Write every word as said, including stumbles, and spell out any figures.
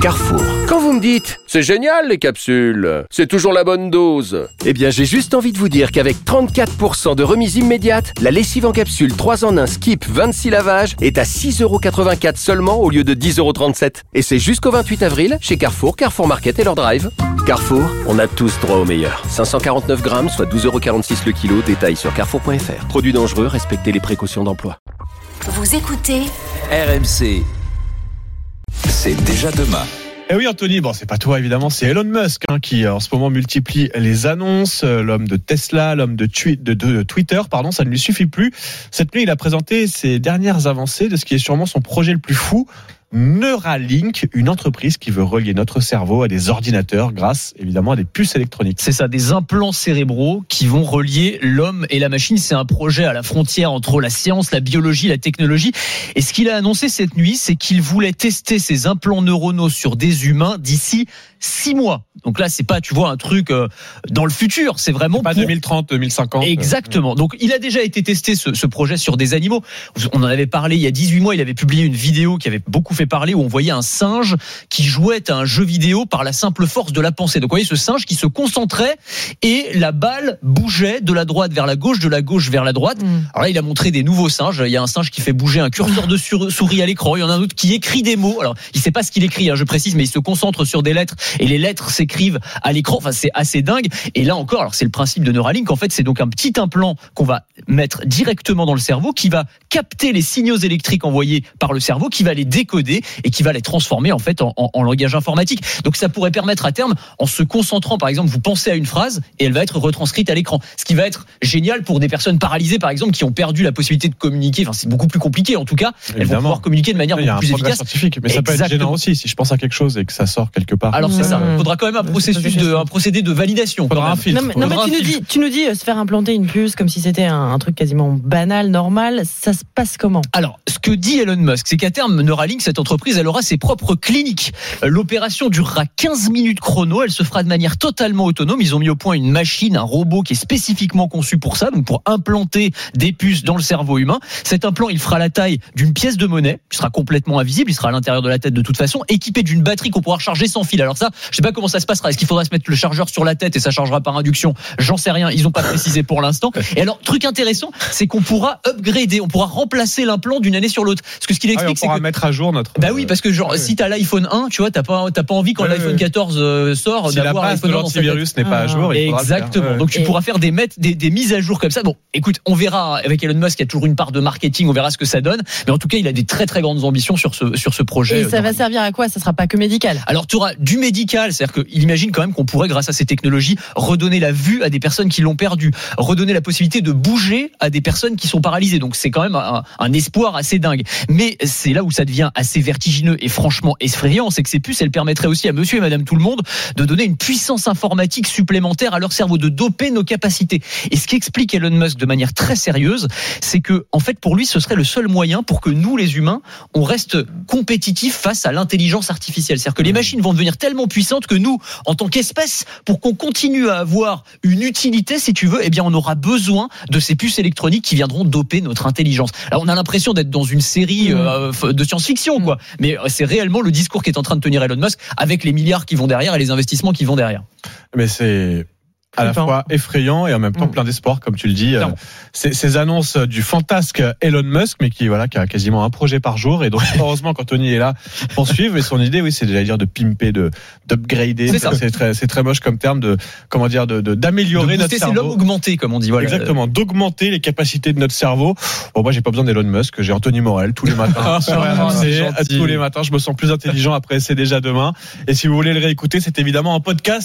Carrefour. Quand vous me dites « C'est génial les capsules, c'est toujours la bonne dose », eh bien j'ai juste envie de vous dire qu'avec trente-quatre pour cent de remise immédiate, la lessive en capsule trois en un Skip vingt-six lavages est à six euros quatre-vingt-quatre seulement au lieu de dix euros trente-sept. Et c'est jusqu'au vingt-huit avril chez Carrefour, Carrefour Market et leur drive. Carrefour, on a tous droit au meilleur. cinq cent quarante-neuf grammes, soit douze euros quarante-six le kilo. Détail sur carrefour point f r. Produit dangereux, respectez les précautions d'emploi. Vous écoutez R M C. C'est déjà demain. Eh oui Anthony, bon c'est pas toi évidemment, c'est Elon Musk hein, qui en ce moment multiplie les annonces, l'homme de Tesla, l'homme de, twi- de, de Twitter, pardon, ça ne lui suffit plus. Cette nuit il a présenté ses dernières avancées de ce qui est sûrement son projet le plus fou, Neuralink, une entreprise qui veut relier notre cerveau à des ordinateurs grâce évidemment à des puces électroniques. C'est ça, des implants cérébraux qui vont relier l'homme et la machine. C'est un projet à la frontière entre la science, la biologie, la technologie. Et ce qu'il a annoncé cette nuit, c'est qu'il voulait tester ces implants neuronaux sur des humains d'ici six mois. Donc là, c'est pas, tu vois, un truc euh, dans le futur. C'est vraiment c'est pas pour... deux mille trente, deux mille cinquante. Exactement. Donc il a déjà été testé ce, ce projet sur des animaux. On en avait parlé il y a dix-huit mois. Il avait publié une vidéo qui avait beaucoup fait parler où on voyait un singe qui jouait à un jeu vidéo par la simple force de la pensée. Donc vous voyez ce singe qui se concentrait et la balle bougeait de la droite vers la gauche, de la gauche vers la droite. Mmh. Alors là, il a montré des nouveaux singes. Il y a un singe qui fait bouger un curseur de sur- souris à l'écran. Il y en a un autre qui écrit des mots. Alors il sait pas ce qu'il écrit, hein, je précise, mais il se concentre sur des lettres et les lettres s'écrivent à l'écran. Enfin, c'est assez dingue. Et là encore, alors c'est le principe de Neuralink. En fait, c'est donc un petit implant qu'on va mettre directement dans le cerveau, qui va capter les signaux électriques envoyés par le cerveau, qui va les décoder et qui va les transformer en fait en, en, en langage informatique. Donc ça pourrait permettre à terme, en se concentrant, par exemple, vous pensez à une phrase et elle va être retranscrite à l'écran. Ce qui va être génial pour des personnes paralysées, par exemple, qui ont perdu la possibilité de communiquer. Enfin, c'est beaucoup plus compliqué. En tout cas, évidemment, elles vont pouvoir communiquer de manière beaucoup plus efficace. Scientifique, mais ça peut être gênant aussi si je pense à quelque chose et que ça sort quelque part. Alors c'est ça. Il faudra quand même un processus de, un procédé de validation. Faudra un filtre. Non, mais, non, mais tu nous dis, tu nous dis se faire implanter une puce comme si c'était un, un truc quasiment banal, normal. Ça se passe comment ? Alors, ce que dit Elon Musk, c'est qu'à terme, Neuralink, cette entreprise, elle aura ses propres cliniques. L'opération durera quinze minutes chrono. Elle se fera de manière totalement autonome. Ils ont mis au point une machine, un robot qui est spécifiquement conçu pour ça, donc pour implanter des puces dans le cerveau humain. Cet implant, il fera la taille d'une pièce de monnaie, qui sera complètement invisible. Il sera à l'intérieur de la tête de toute façon, équipé d'une batterie qu'on pourra charger sans fil. Alors ça, je sais pas comment ça se passera. Est-ce qu'il faudra se mettre le chargeur sur la tête et ça chargera par induction ? J'en sais rien. Ils n'ont pas précisé pour l'instant. Et alors, truc intéressant, c'est qu'on pourra upgrader, on pourra remplacer l'implant d'une année sur l'autre. Parce que ce qu'il explique, ah oui, on pourra c'est que mettre à jour notre. Bah oui, parce que genre, ouais. si t'as l'iPhone un, tu vois, t'as pas, t'as pas envie quand ouais, l'iPhone ouais. quatorze euh, sort si d'avoir la base l'iPhone de un dans sa l'antivirus tête. n'est pas à jour, il faudra exactement. le faire. Donc tu Et... pourras faire des, mettre, des, des mises à jour comme ça. Bon, écoute, on verra avec Elon Musk, il y a toujours une part de marketing, on verra ce que ça donne. Mais en tout cas, il a des très très grandes ambitions sur ce, sur ce projet. Et ça va servir à quoi ? Ça sera pas que médical. Alors tu auras du médical, c'est-à-dire qu'il imagine quand même qu'on pourrait, grâce à ces technologies, redonner la vue à des personnes qui l'ont perdue, redonner la possibilité de bouger à des personnes qui sont paralysées. Donc c'est quand même un, un espoir assez dingue. Mais c'est là où ça devient assez vertigineux et franchement effrayant, c'est que ces puces, elles permettraient aussi à monsieur et madame tout le monde de donner une puissance informatique supplémentaire à leur cerveau, de doper nos capacités. Et ce qu'explique Elon Musk de manière très sérieuse, c'est que, en fait, pour lui, ce serait le seul moyen pour que nous, les humains, on reste compétitifs face à l'intelligence artificielle. C'est-à-dire que les machines vont devenir tellement puissantes que nous, en tant qu'espèce, pour qu'on continue à avoir une utilité, si tu veux, eh bien, on aura besoin de ces puces électroniques qui viendront doper notre intelligence. Alors, on a l'impression d'être dans une série euh, de science-fiction, quoi. Mais c'est réellement le discours qui est en train de tenir Elon Musk, avec les milliards qui vont derrière et les investissements qui vont derrière. Mais c'est à la fois effrayant et en même temps plein d'espoir, comme tu le dis. Euh, ces, ces annonces du fantasque Elon Musk, mais qui voilà, qui a quasiment un projet par jour. Et donc heureusement qu'Anthony est là pour suivre. Et son idée, oui, c'est déjà dire de pimper, de d'upgrader. C'est, ça. c'est très, c'est très moche comme terme de comment dire, de, de d'améliorer de notre cerveau. C'est l'homme augmenté, comme on dit. Voilà. Exactement, d'augmenter les capacités de notre cerveau. Bon, moi, j'ai pas besoin d'Elon Musk. J'ai Anthony Morel tous les matins sur R M C. Tous les matins, je me sens plus intelligent après. C'est déjà demain. Et si vous voulez le réécouter, c'est évidemment en podcast.